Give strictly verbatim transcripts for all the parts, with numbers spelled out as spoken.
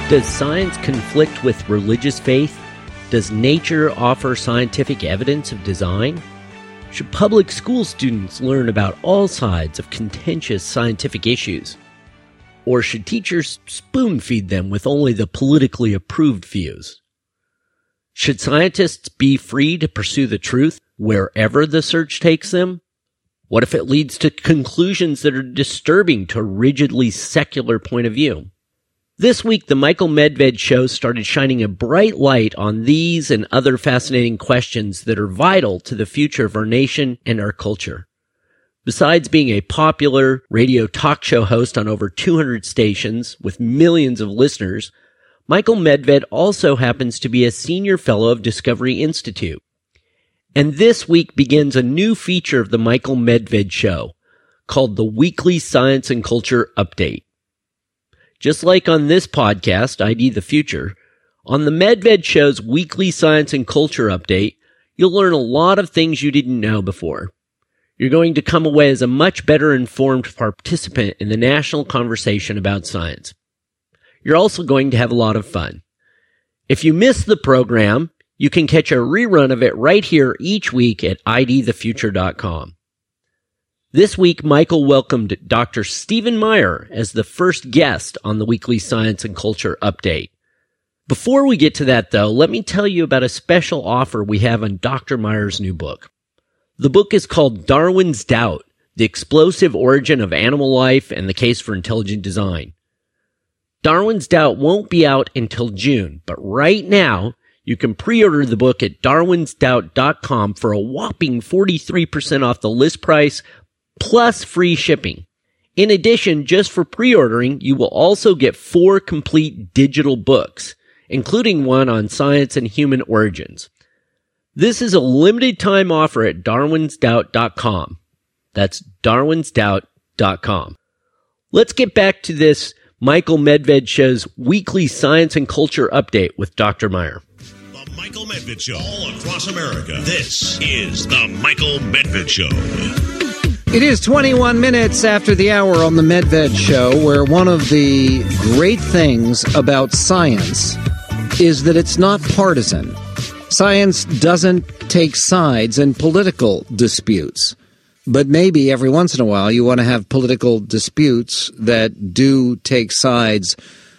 Does science conflict with religious faith? Does nature offer scientific evidence of design? Should public school students learn about all sides of contentious scientific issues? Or should teachers spoon-feed them with only the politically approved views? Should scientists be free to pursue the truth wherever the search takes them? What if it leads to conclusions that are disturbing to a rigidly secular point of view? This week, the Michael Medved Show started shining a bright light on these and other fascinating questions that are vital to the future of our nation and our culture. Besides being a popular radio talk show host on over two hundred stations with millions of listeners, Michael Medved also happens to be a senior fellow of Discovery Institute. And this week begins a new feature of the Michael Medved Show called the Weekly Science and Culture Update. Just like on this podcast, I D the Future, on the Medved Show's Weekly Science and Culture Update, you'll learn a lot of things you didn't know before. You're going to come away as a much better informed participant in the national conversation about science. You're also going to have a lot of fun. If you missed the program, you can catch a rerun of it right here each week at I D the future dot com. This week, Michael welcomed Doctor Stephen Meyer as the first guest on the Weekly Science and Culture Update. Before we get to that, though, let me tell you about a special offer we have on Doctor Meyer's new book. The book is called Darwin's Doubt, The Explosive Origin of Animal Life and the Case for Intelligent Design. Darwin's Doubt won't be out until June, but right now, you can pre-order the book at darwins doubt dot com for a whopping forty-three percent off the list price, plus free shipping. In addition, just for pre-ordering, you will also get four complete digital books, including one on science and human origins. This is a limited time offer at darwins doubt dot com. That's darwins doubt dot com. Let's get back to this Michael Medved Show's Weekly Science and Culture Update with Doctor Meyer. The Michael Medved Show, all across America. This is the Michael Medved Show. It is twenty-one minutes after the hour on the Medved Show, where one of the great things about science is that it's not partisan. Science doesn't take sides in political disputes. But maybe every once in a while you want to have political disputes that do take sides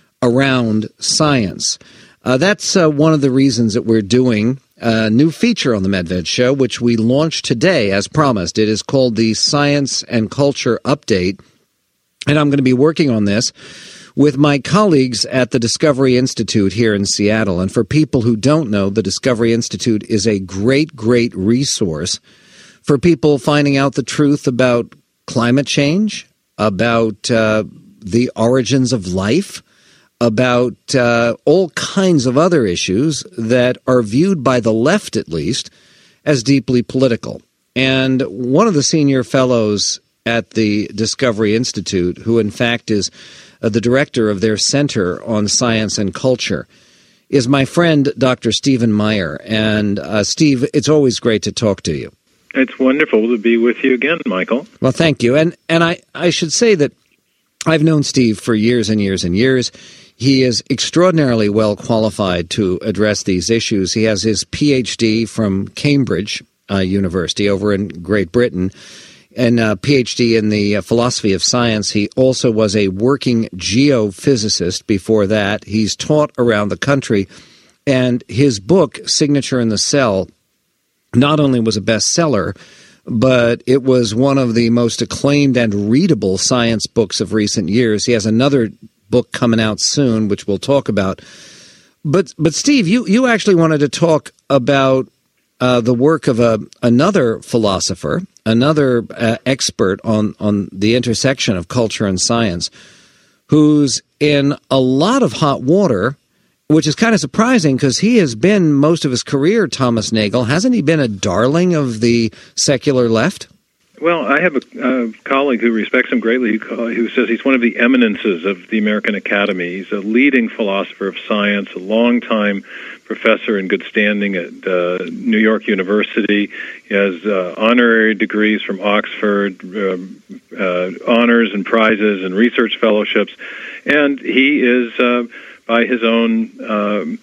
around science. Uh, that's uh, one of the reasons that we're doing a new feature on the Medved Show, which we launched today as promised. It is called the Science and Culture Update, and I'm going to be working on this with my colleagues at the Discovery Institute here in Seattle. And for people who don't know, the Discovery Institute is a great, great resource for people finding out the truth about climate change, about uh, the origins of life, about uh, all kinds of other issues that are viewed by the left, at least, as deeply political. And one of the senior fellows at the Discovery Institute, who in fact is uh, the director of their Center on Science and Culture, is my friend, Doctor Stephen Meyer. And uh, Steve, it's always great to talk to you. It's wonderful to be with you again, Michael. Well, thank you. And and I, I should say that I've known Steve for years and years and years. He is extraordinarily well qualified to address these issues. He has his P H D from Cambridge uh, University over in Great Britain, and a P H D in the uh, philosophy of science. He also was a working geophysicist before that. He's taught around the country, and his book, Signature in the Cell, not only was a bestseller, but it was one of the most acclaimed and readable science books of recent years. He has another book coming out soon, which we'll talk about. But but Steve, you, you actually wanted to talk about uh, the work of a another philosopher, another uh, expert on, on the intersection of culture and science, who's in a lot of hot water, which is kind of surprising because he has been most of his career, Thomas Nagel. Hasn't he been a darling of the secular left? Well, I have a uh, colleague who respects him greatly who, who says he's one of the eminences of the American Academy. He's a leading philosopher of science, a longtime professor in good standing at uh, New York University. He has uh, honorary degrees from Oxford, uh, uh, honors and prizes and research fellowships. And he is uh, by his own um,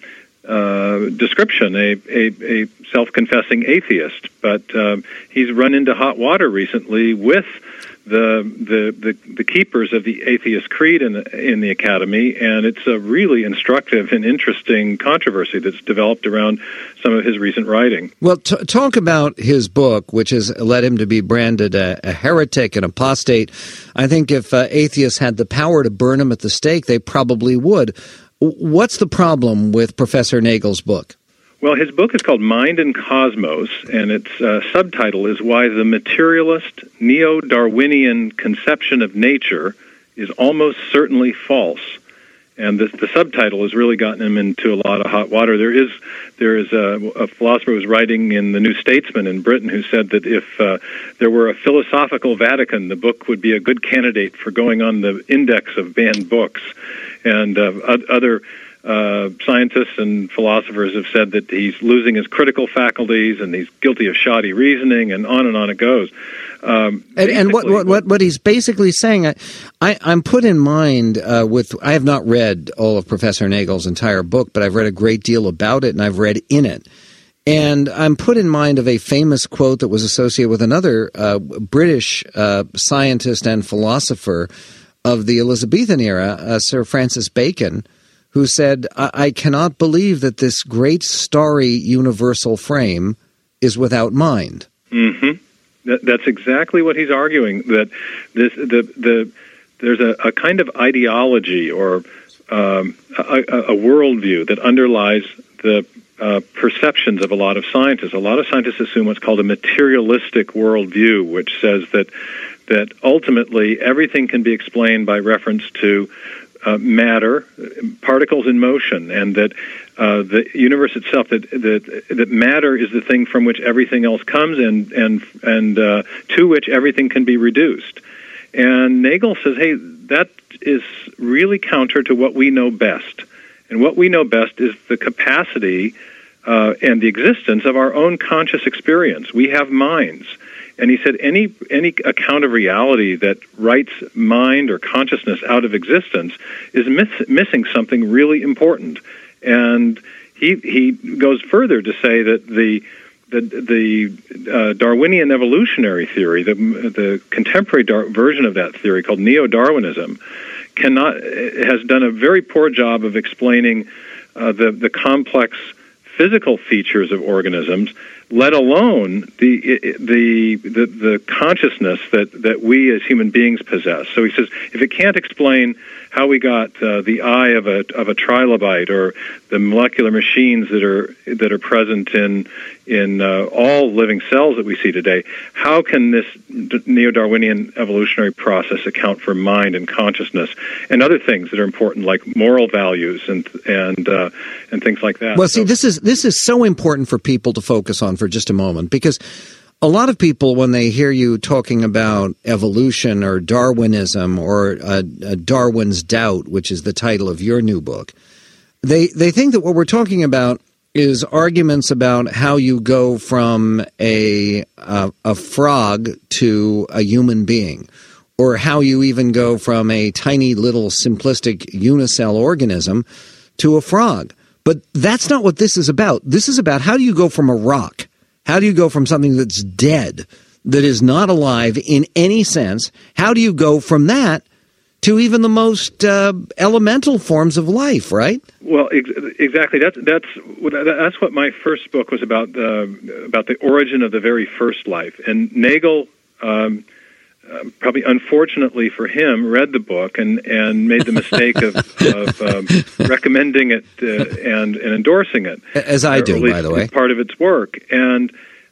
uh, description, a, a, a self-confessing atheist. But uh, he's run into hot water recently with the the the, the keepers of the atheist creed in the, in the academy, and it's a really instructive and interesting controversy that's developed around some of his recent writing. Well, t- talk about his book, which has led him to be branded a, a heretic, an apostate. I think if uh, atheists had the power to burn him at the stake, they probably would. What's the problem with Professor Nagel's book? Well, his book is called Mind and Cosmos, and its uh, subtitle is Why the Materialist Neo-Darwinian Conception of Nature is Almost Certainly False. And this, the subtitle has really gotten him into a lot of hot water. There is there is a, a philosopher who was writing in the New Statesman in Britain who said that if uh, there were a philosophical Vatican, the book would be a good candidate for going on the index of banned books. And uh, other Uh, scientists and philosophers have said that he's losing his critical faculties and he's guilty of shoddy reasoning, and on and on it goes. Um, and and what, what, what, what he's basically saying, I, I, I'm put in mind uh, with, I have not read all of Professor Nagel's entire book, but I've read a great deal about it and I've read in it. And I'm put in mind of a famous quote that was associated with another uh, British uh, scientist and philosopher of the Elizabethan era, uh, Sir Francis Bacon, who said, I-, I cannot believe that this great starry universal frame is without mind. Mm-hmm. That, that's exactly what he's arguing, that this the the there's a, a kind of ideology or um, a, a worldview that underlies the uh, perceptions of a lot of scientists. A lot of scientists assume what's called a materialistic worldview, which says that that ultimately everything can be explained by reference to Uh, matter, particles in motion, and that uh, the universe itself, that, that that matter is the thing from which everything else comes, and and and uh, to which everything can be reduced. And Nagel says, hey, that is really counter to what we know best. And what we know best is the capacity uh, and the existence of our own conscious experience. We have minds. And he said any any account of reality that writes mind or consciousness out of existence is miss, missing something really important. And he he goes further to say that the the the uh, Darwinian evolutionary theory, the the contemporary Dar- version of that theory called neo-Darwinism, cannot has done a very poor job of explaining uh, the the complex physical features of organisms, let alone the the the, the consciousness that, that we as human beings possess. So he says, if it can't explain how we got uh, the eye of a of a trilobite or the molecular machines that are that are present in in uh, all living cells that we see today, how can this neo-Darwinian evolutionary process account for mind and consciousness and other things that are important, like moral values and and uh, and things like that? Well, see, so, this is this is so important for people to focus on for just a moment, because a lot of people, when they hear you talking about evolution or Darwinism or uh, uh, Darwin's Doubt, which is the title of your new book, they they think that what we're talking about is arguments about how you go from a uh, a frog to a human being, or how you even go from a tiny little simplistic unicell organism to a frog. But that's not what this is about. This is about how do you go from a rock? How do you go from something that's dead, that is not alive in any sense? How do you go from that to even the most uh, elemental forms of life, right? Well, ex- exactly. That's that's that's what my first book was about, uh, about the origin of the very first life. And Nagel, um, uh, probably unfortunately for him, read the book and, and made the mistake of, of um, recommending it uh, and, and endorsing it. As I do, by the way. Part of its work. And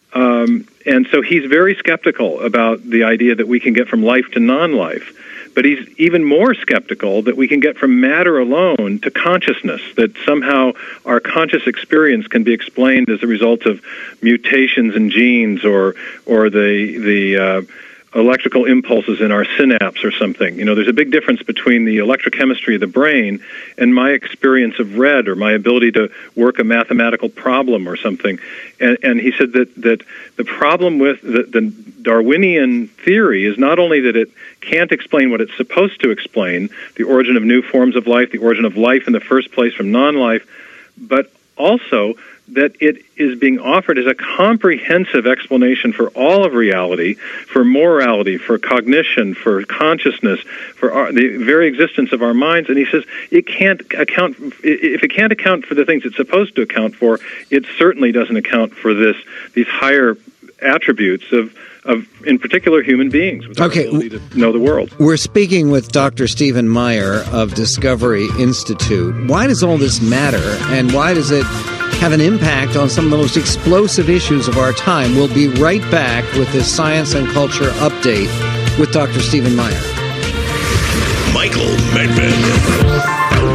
um, and so he's very skeptical about the idea that we can get from life to non-life. But he's even more skeptical that we can get from matter alone to consciousness, that somehow our conscious experience can be explained as a result of mutations in genes or or the the uh, electrical impulses in our synapse or something. You know, there's a big difference between the electrochemistry of the brain and my experience of red or my ability to work a mathematical problem or something. And, and he said that, that the problem with the, the Darwinian theory is not only that it can't explain what it's supposed to explain, the origin of new forms of life, the origin of life in the first place from non-life, but also that it is being offered as a comprehensive explanation for all of reality, for morality, for cognition, for consciousness, for our, the very existence of our minds. And he says it can't account, if it can't account for the things it's supposed to account for, it certainly doesn't account for this, these higher attributes of of, in particular, human beings with okay. the ability to know the world. We're speaking with Doctor Stephen Meyer of Discovery Institute. Why does all this matter, and why does it have an impact on some of the most explosive issues of our time? We'll be right back with this Science and Culture Update with Doctor Stephen Meyer. Michael Medved.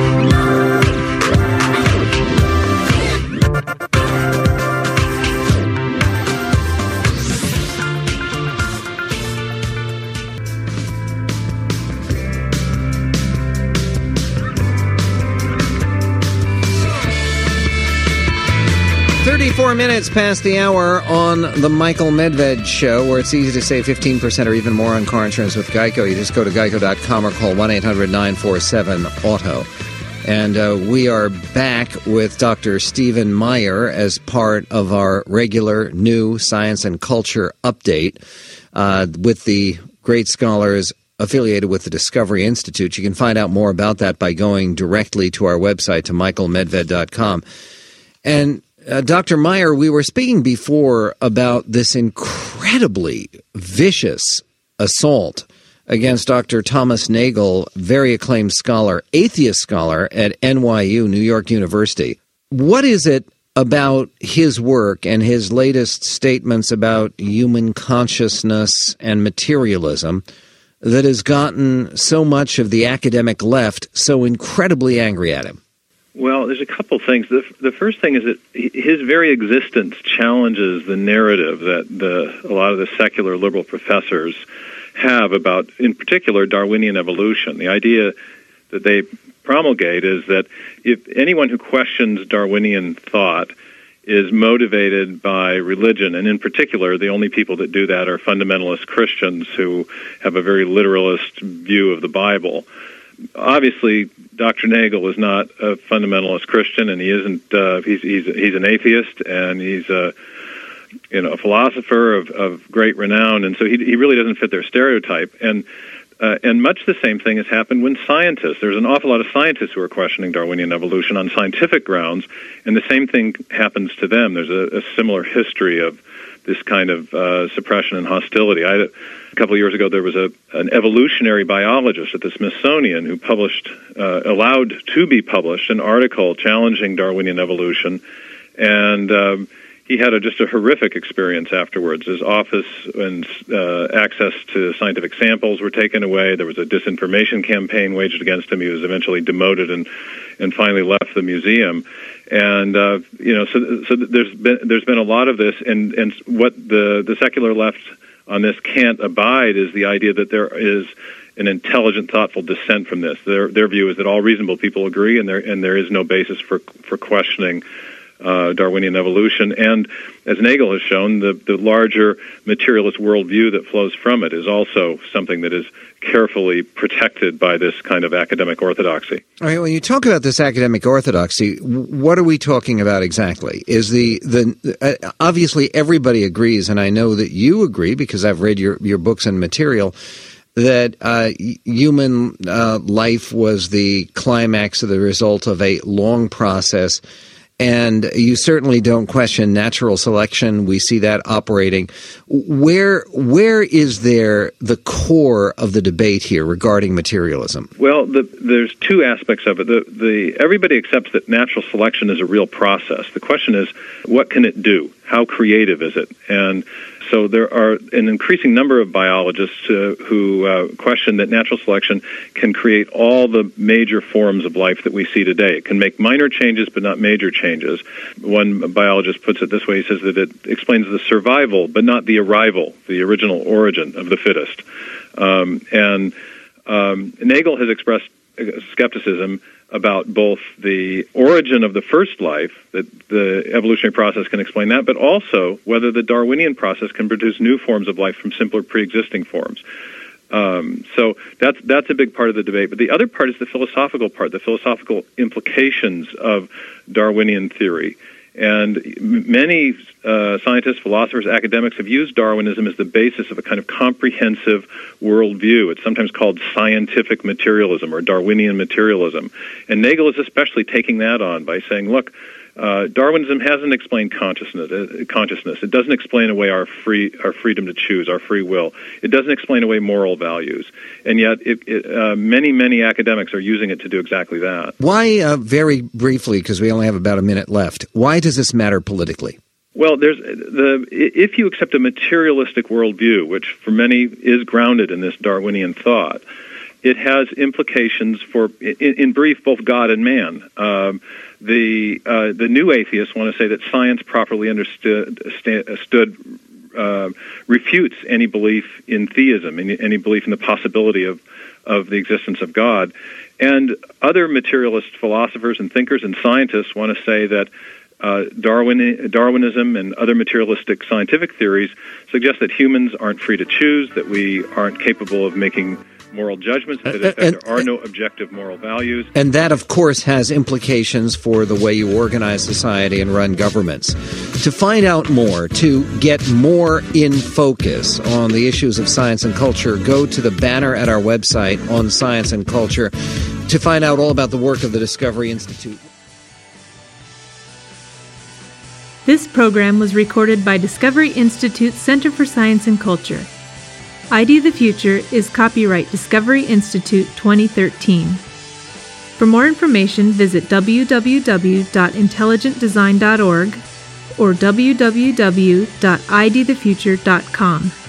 thirty-four minutes past the hour on the Michael Medved Show, where it's easy to save fifteen percent or even more on car insurance with Geico. You just go to geico dot com or call one eight hundred nine four seven auto. And uh, we are back with Doctor Stephen Meyer as part of our regular new Science and Culture Update uh, with the great scholars affiliated with the Discovery Institute. You can find out more about that by going directly to our website, to michael medved dot com. And Uh, Doctor Meyer, we were speaking before about this incredibly vicious assault against Doctor Thomas Nagel, very acclaimed scholar, atheist scholar at N Y U, New York University. What is it about his work and his latest statements about human consciousness and materialism that has gotten so much of the academic left so incredibly angry at him? Well, there's a couple things. The, the first thing is that his very existence challenges the narrative that the, a lot of the secular liberal professors have about, in particular, Darwinian evolution. The idea that they promulgate is that if anyone who questions Darwinian thought is motivated by religion, and in particular, the only people that do that are fundamentalist Christians who have a very literalist view of the Bible. Obviously, Doctor Nagel is not a fundamentalist Christian, and he isn't. Uh, he's he's he's an atheist, and he's a you know a philosopher of, of great renown, and so he he really doesn't fit their stereotype. And uh, and much the same thing has happened when scientists. There's an awful lot of scientists who are questioning Darwinian evolution on scientific grounds, and the same thing happens to them. There's a, a similar history of this kind of uh, suppression and hostility. I, a couple of years ago, there was a, an evolutionary biologist at the Smithsonian who published, uh, allowed to be published, an article challenging Darwinian evolution, and um, he had a, just a horrific experience afterwards. His office and uh, access to scientific samples were taken away. There was a disinformation campaign waged against him. He was eventually demoted and, and finally left the museum. And uh, you know, so so there's been there's been a lot of this, and, and what the the secular left on this can't abide is the idea that there is an intelligent, thoughtful dissent from this. Their their view is that all reasonable people agree, and there and there is no basis for for questioning uh, Darwinian evolution. And as Nagel has shown, the the larger materialist worldview that flows from it is also something that is carefully protected by this kind of academic orthodoxy. All right, when you talk about this academic orthodoxy, what are we talking about exactly? Is the the uh, obviously everybody agrees, and I know that you agree because I've read your, your books and material, that uh, human uh, life was the climax of the result of a long process. And you certainly don't question natural selection. We see that operating. Where where is there the core of the debate here regarding materialism? Well, the, there's two aspects of it. The, the everybody accepts that natural selection is a real process. The question is, what can it do? how creative is it? And so there are an increasing number of biologists uh, who uh, question that natural selection can create all the major forms of life that we see today. It can make minor changes, but not major changes. One biologist puts it this way. He says that it explains the survival, but not the arrival, the original origin of the fittest. Um, and um, Nagel has expressed skepticism about both the origin of the first life, that the evolutionary process can explain that, but also whether the Darwinian process can produce new forms of life from simpler pre-existing forms. Um, so that's that's a big part of the debate. But the other part is the philosophical part, the philosophical implications of Darwinian theory. And many uh, scientists, philosophers, academics have used Darwinism as the basis of a kind of comprehensive worldview. It's sometimes called scientific materialism or Darwinian materialism. And Nagel is especially taking that on by saying, look, uh, Darwinism hasn't explained consciousness. Uh, consciousness. It doesn't explain away our free, our freedom to choose, our free will. It doesn't explain away moral values. And yet, it, it, uh, many, many academics are using it to do exactly that. Why, uh, very briefly, because we only have about a minute left, why does this matter politically? Well, there's the if you accept a materialistic worldview, which for many is grounded in this Darwinian thought, it has implications for, in, in brief, both God and man. Um, the uh, the new atheists want to say that science properly understood sta- stood, uh, refutes any belief in theism, any, any belief in the possibility of of the existence of God. And other materialist philosophers and thinkers and scientists want to say that Uh, Darwin, Darwinism and other materialistic scientific theories suggest that humans aren't free to choose, that we aren't capable of making moral judgments, that in fact and, there are no objective moral values. And that, of course, has implications for the way you organize society and run governments. To find out more, to get more in focus on the issues of science and culture, go to the banner at our website on science and culture to find out all about the work of the Discovery Institute. This program was recorded by Discovery Institute Center for Science and Culture. I D the Future is copyright Discovery Institute twenty thirteen. For more information, visit w w w dot intelligent design dot org or w w w dot i d the future dot com.